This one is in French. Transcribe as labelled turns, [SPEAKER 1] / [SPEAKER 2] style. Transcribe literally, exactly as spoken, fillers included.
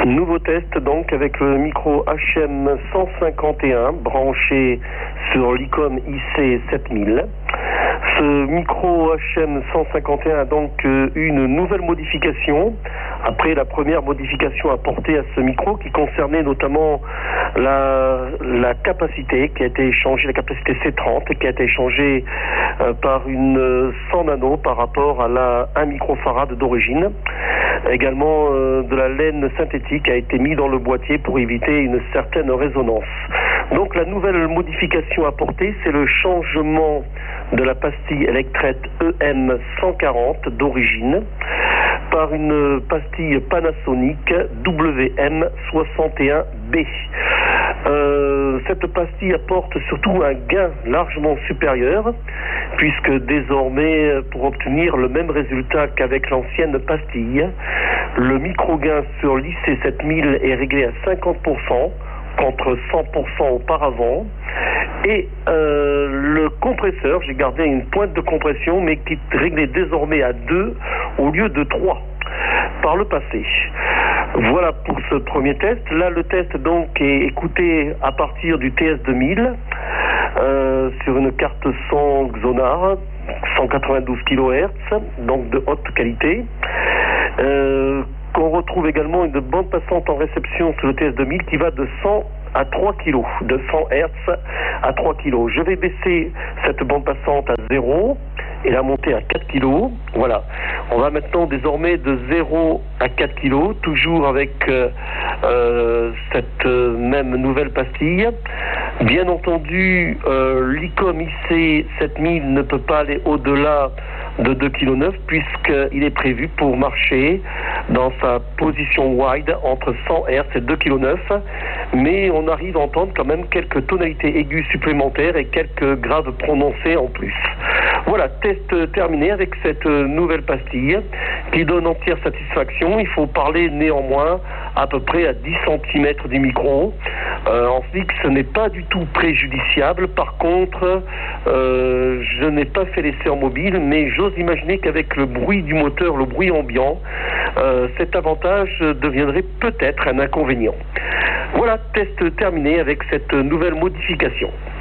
[SPEAKER 1] Nouveau test donc avec le micro H M cent cinquante et un branché sur l'ICOM I C sept mille. Ce micro H M cent cinquante et un a donc une nouvelle modification après la première modification apportée à ce micro qui concernait notamment la, la capacité qui a été échangée, la capacité C trente qui a été échangée euh, par une cent nano par rapport à la un microfarad d'origine. Également euh, de la laine synthétique a été mise dans le boîtier pour éviter une certaine résonance. Donc la nouvelle modification apportée, c'est le changement de la pastille Electret E M cent quarante d'origine par une pastille Panasonic W M soixante et un B. Euh, cette pastille apporte surtout un gain largement supérieur, puisque désormais, pour obtenir le même résultat qu'avec l'ancienne pastille, le micro-gain sur l'I C sept mille est réglé à cinquante pour cent contre cent pour cent auparavant. Et euh, le compresseur, j'ai gardé une pointe de compression, mais qui est réglé désormais à deux au lieu de trois par le passé. Voilà pour ce premier test. Là, le test donc est écouté à partir du T S deux mille euh, sur une carte son Xonar, cent quatre-vingt-douze kilohertz, donc de haute qualité. Euh, qu'on retrouve également une bande passante en réception sur le T S deux mille qui va de cent à trois kilos, de cent hertz à trois kilos. Je vais baisser cette bande passante à zéro et la monter à quatre kilos. Voilà. On va maintenant désormais de zéro à quatre kilos, toujours avec euh, euh, cette euh, même nouvelle pastille. Bien entendu, euh, l'ICOM I C sept mille ne peut pas aller au-delà de deux virgule neuf kilos puisqu'il est prévu pour marcher dans sa position wide entre cent hertz et deux virgule neuf kilos, mais on arrive à entendre quand même quelques tonalités aiguës supplémentaires et quelques graves prononcés en plus. Voilà, test terminé avec cette nouvelle pastille qui donne entière satisfaction. Il faut parler néanmoins à peu près à dix centimètres du micro. Euh, en fixe, ce n'est pas du tout préjudiciable. Par contre, euh, je n'ai pas fait l'essai en mobile, mais j'ose imaginer qu'avec le bruit du moteur, le bruit ambiant, euh, cet avantage deviendrait peut-être un inconvénient. Voilà, test terminé avec cette nouvelle modification.